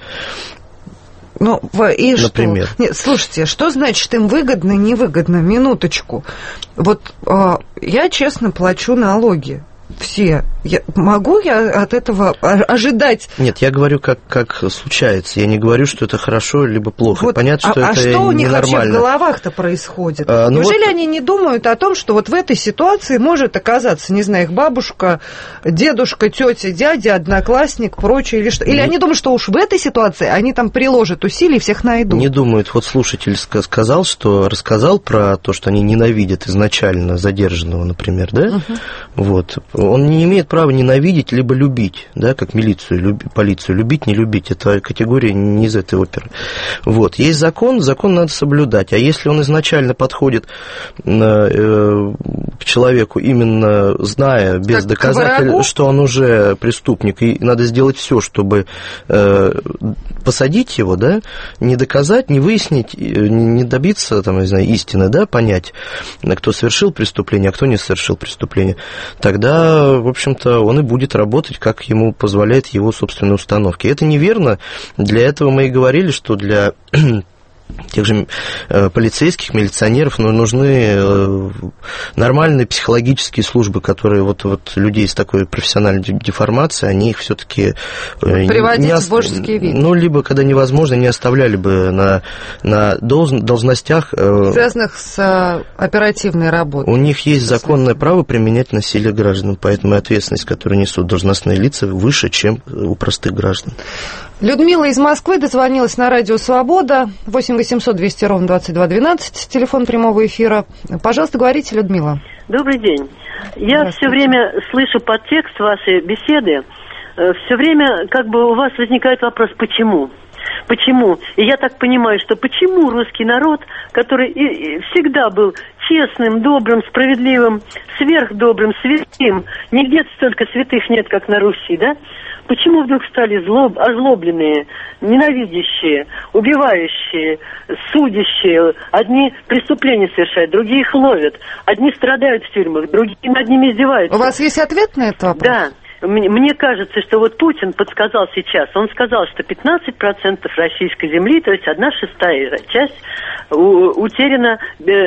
И например. Что? Нет, слушайте, что значит им выгодно, невыгодно? Минуточку. Я честно плачу налоги. Все. Могу я от этого ожидать? Нет, я говорю, как случается. Я не говорю, что это хорошо либо плохо. Понятно, что это ненормально. А что у них вообще в головах-то происходит? Неужели они не думают о том, что в этой ситуации может оказаться, не знаю, их бабушка, дедушка, тетя, дядя, одноклассник, прочее, или что? Или они думают, что уж в этой ситуации они там приложат усилий и всех найдут? Не думают. Слушатель рассказал про то, что они ненавидят изначально задержанного, например, да? Он не имеет права ненавидеть либо любить, да, как милицию, полицию. Любить, не любить, это категория не из этой оперы. Есть закон надо соблюдать. А если он изначально подходит к человеку, именно зная, без доказательств, что он уже преступник, и надо сделать все, чтобы посадить его, да, не доказать, не выяснить, не добиться, истины, да, понять, кто совершил преступление, а кто не совершил преступление, тогда, в общем-то, он и будет работать, как ему позволяет его собственные установки. Это неверно. Для этого мы и говорили, что для тех же полицейских, милиционеров нужны нормальные психологические службы, которые людей с такой профессиональной деформацией, они их все-таки приводить в божеский вид. Либо, когда невозможно, не оставляли бы на должностях, связанных с оперативной работой. У них есть законное право применять насилие граждан, поэтому ответственность, которую несут должностные лица, выше, чем у простых граждан. Людмила из Москвы дозвонилась на Радио Свобода. 8 800 200 ровно 2212, телефон прямого эфира. Пожалуйста, говорите, Людмила. Добрый день. Я все время слышу подтекст вашей беседы. Все время у вас возникает вопрос, почему? Почему? И я так понимаю, что почему русский народ, который и всегда был честным, добрым, справедливым, сверхдобрым, святым, нигде столько святых нет, как на Руси, да? Почему вдруг стали озлобленные, ненавидящие, убивающие, судящие? Одни преступления совершают, другие их ловят. Одни страдают в тюрьмах, другие над ними издеваются. У вас есть ответ на этот вопрос? Да. Мне кажется, что вот Путин подсказал сейчас, он сказал, что 15% российской земли, то есть 1/6 часть, утеряна,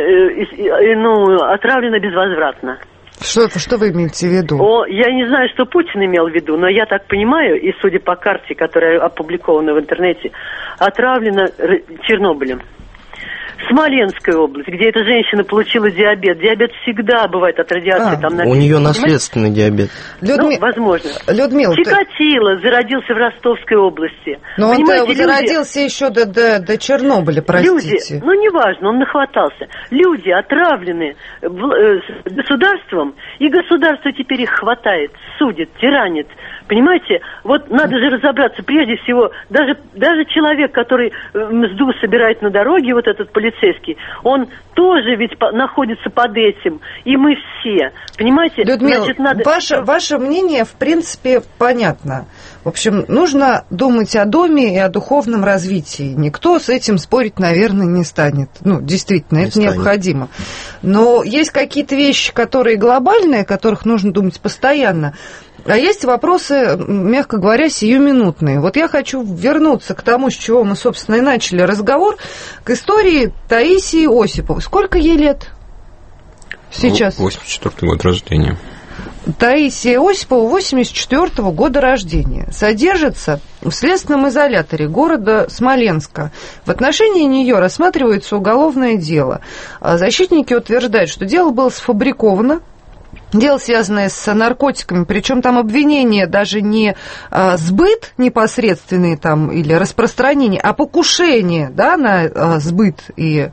отравлена безвозвратно. Что вы имеете в виду? Я не знаю, что Путин имел в виду, но я так понимаю, и судя по карте, которая опубликована в интернете, отравлена Чернобылем. Смоленская область, где эта женщина получила диабет. Диабет всегда бывает от радиации. У нее наследственный диабет. Возможно. Людмила, Чикатило зародился в Ростовской области. Но он зародился еще до Чернобыля, простите. Люди, неважно, он нахватался. Люди отравлены государством, и государство теперь их хватает, судит, тиранит. Понимаете, вот надо же разобраться, прежде всего, даже человек, который мзду собирает на дороге, вот этот полицейский, он тоже ведь находится под этим, и мы все, понимаете? Людмила, ваше мнение, в принципе, понятно. В общем, нужно думать о доме и о духовном развитии. Никто с этим спорить, наверное, не станет. Действительно, это необходимо. Но есть какие-то вещи, которые глобальные, о которых нужно думать постоянно. А есть вопросы, мягко говоря, сиюминутные. Вот я хочу вернуться к тому, с чего мы, собственно, и начали разговор, к истории Таисии Осиповой. Сколько ей лет сейчас? 84-й год рождения. Таисия Осипова 84-го года рождения. Содержится в следственном изоляторе города Смоленска. В отношении нее рассматривается уголовное дело. Защитники утверждают, что дело было сфабриковано. Дело, связанное с наркотиками, причем там обвинение даже не сбыт непосредственный там, или распространение, а покушение, да, на сбыт и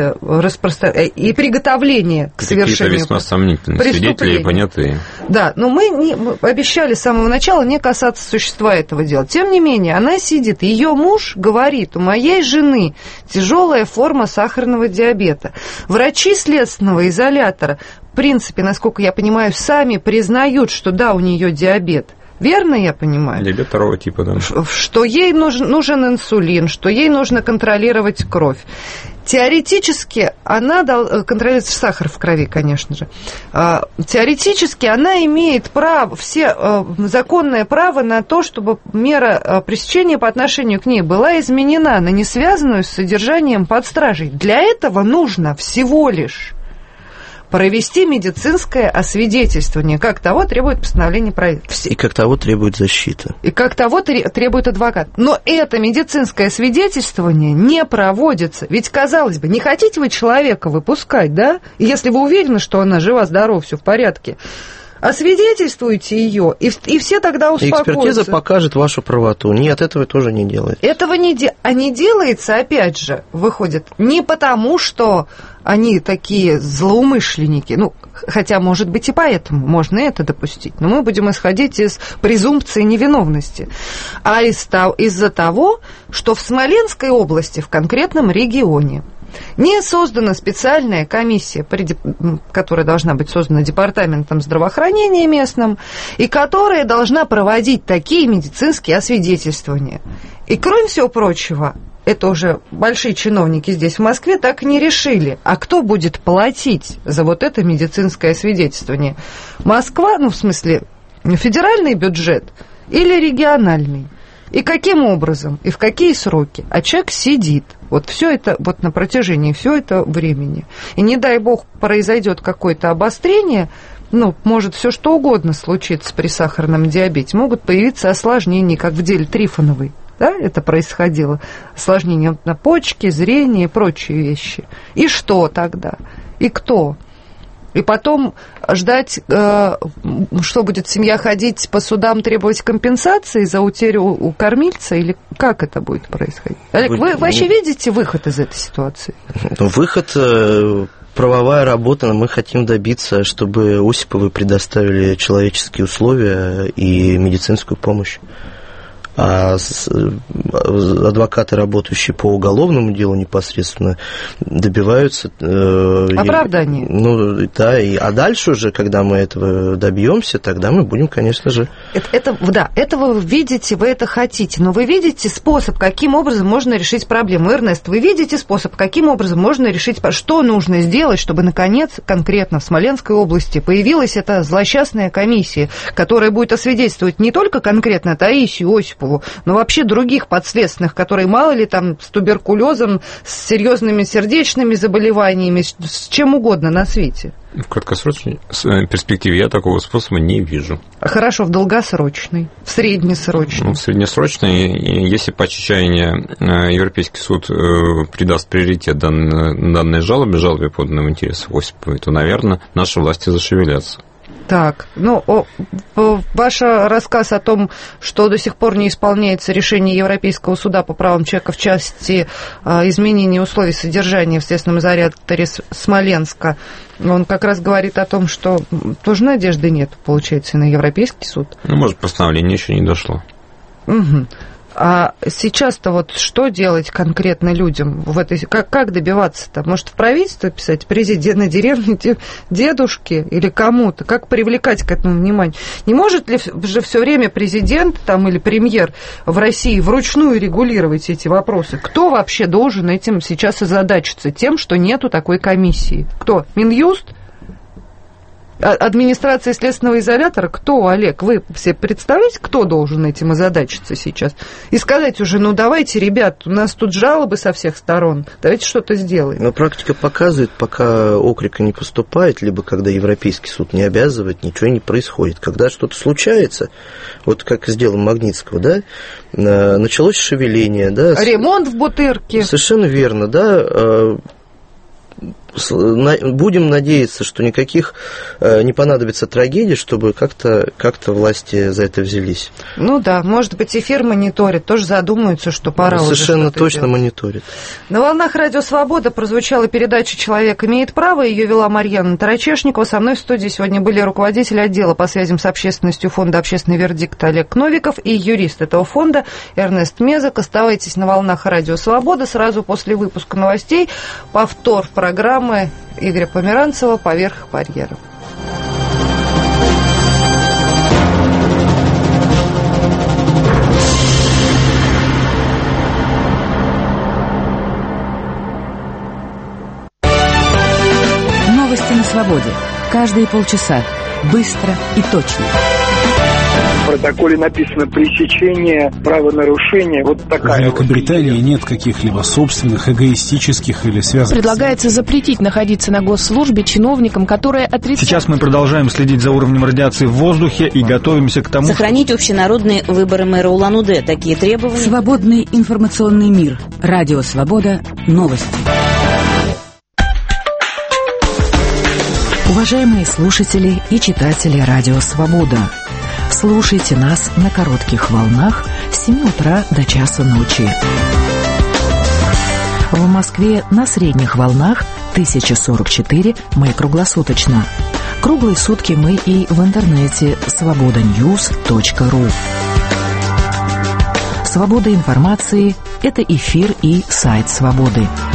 приготовление к совершению какие-то весьма сомнительные свидетели, понятые. Да, но мы обещали с самого начала не касаться существа этого дела. Тем не менее, она сидит, ее муж говорит, у моей жены тяжелая форма сахарного диабета. Врачи следственного изолятора, в принципе, насколько я понимаю, сами признают, что да, у нее диабет. Верно я понимаю? Диабет второго типа, да. Что ей нужен инсулин, что ей нужно контролировать кровь. Теоретически она контролирует сахар в крови, конечно же. Теоретически она имеет законное право на то, чтобы мера пресечения по отношению к ней была изменена на несвязанную с содержанием под стражей. Для этого нужно всего лишь провести медицинское освидетельствование, как того требует постановление правительства. И как того требует защита. И как того требует адвокат. Но это медицинское освидетельствование не проводится. Ведь, казалось бы, не хотите вы человека выпускать, да? Если вы уверены, что она жива-здорова, все в порядке, освидетельствуйте ее, и все тогда успокоятся. И экспертиза покажет вашу правоту. Нет, этого тоже не делается. Этого не делается, опять же, выходит, не потому, что они такие злоумышленники, хотя, может быть, и поэтому можно это допустить, но мы будем исходить из презумпции невиновности, а из-за того, что в Смоленской области, в конкретном регионе, не создана специальная комиссия, которая должна быть создана департаментом здравоохранения местным, и которая должна проводить такие медицинские освидетельствования. И, кроме всего прочего, это уже большие чиновники здесь, в Москве, так и не решили, а кто будет платить за вот это медицинское освидетельствование? Москва, в смысле, федеральный бюджет или региональный? И каким образом, и в какие сроки? А человек сидит. Вот все это, вот на протяжении всего этого времени. И не дай бог произойдет какое-то обострение, может все что угодно случиться при сахарном диабете. Могут появиться осложнения, как в деле Трифоновой. Да, это происходило. Осложнения на почке, зрение и прочие вещи. И что тогда? И кто? И потом ждать, что будет семья ходить по судам, требовать компенсации за утерю у кормильца, или как это будет происходить? Олег, вы вообще видите выход из этой ситуации? Выход, правовая работа. Мы хотим добиться, чтобы Осиповой предоставили человеческие условия и медицинскую помощь. А адвокаты, работающие по уголовному делу, непосредственно добиваются... оправдания. Ну, да, а дальше уже, когда мы этого добьемся, тогда мы будем, конечно же... Это вы видите, вы это хотите, но вы видите способ, каким образом можно решить проблему. Эрнест, вы видите способ, каким образом можно решить, что нужно сделать, чтобы, наконец, конкретно в Смоленской области появилась эта злосчастная комиссия, которая будет освидетельствовать не только конкретно Таисию Осипову, но вообще других подследственных, которые, мало ли, там, с туберкулезом, с серьезными сердечными заболеваниями, с чем угодно на свете. В краткосрочной перспективе я такого способа не вижу. Хорошо, в долгосрочной, в среднесрочной. Ну, в среднесрочной, если по чаяния Европейский суд придаст приоритет данной жалобе поданной в интересах Осиповой, то, наверное, наши власти зашевелятся. Так, ваш рассказ о том, что до сих пор не исполняется решение Европейского суда по правам человека в части изменения условий содержания в следственном изоляторе Смоленска, он как раз говорит о том, что тоже надежды нет, получается, на Европейский суд. Ну, может, постановление еще не дошло. Угу. А сейчас-то вот что делать конкретно людям в этой... Как добиваться-то? Может, в правительство писать? Президент на деревне, дедушке или кому-то? Как привлекать к этому внимание? Не может ли же все время президент там, или премьер в России вручную регулировать эти вопросы? Кто вообще должен этим сейчас озадачиться? Тем, что нету такой комиссии. Кто? Минюст? Администрация следственного изолятора? Кто, Олег? Вы все представляете, кто должен этим озадачиться сейчас? И сказать уже, давайте, ребят, у нас тут жалобы со всех сторон, давайте что-то сделаем. Но практика показывает, пока окрика не поступает, либо когда Европейский суд не обязывает, ничего не происходит. Когда что-то случается, вот как с делом Магнитского, да, началось шевеление, да. Ремонт в Бутырке. Совершенно верно, да. Будем надеяться, что никаких не понадобится трагедий, чтобы как-то власти за это взялись. Ну да, может быть, эфир мониторит, тоже задумаются, что пора уже совершенно точно делать. Мониторит. На волнах Радио Свобода прозвучала передача «Человек имеет право». Ее вела Марьяна Тарачешникова. Со мной в студии сегодня были руководитель отдела по связям с общественностью фонда «Общественный вердикт» Олег Новиков и юрист этого фонда Эрнест Мезок. Оставайтесь на волнах Радио Свобода. Сразу после выпуска новостей повтор программы Игоря Померанцева «Поверх барьеров». Новости на свободе. Каждые полчаса. Быстро и точно. В протоколе написано пресечение правонарушения. Вот такая. В Великобритании нет каких-либо собственных, эгоистических или связанных. Предлагается запретить находиться на госслужбе чиновникам, которые отрицают. Сейчас мы продолжаем следить за уровнем радиации в воздухе и готовимся к тому... Сохранить общенародные выборы мэра Улан-Удэ. Такие требования. Свободный информационный мир. Радио Свобода. Новости. Уважаемые слушатели и читатели Радио Свобода, слушайте нас на коротких волнах с 7 утра до часу ночи. В Москве на средних волнах 1044 мы круглосуточно. Круглые сутки мы и в интернете svobodanews.ru. Свобода информации – это эфир и сайт Свободы.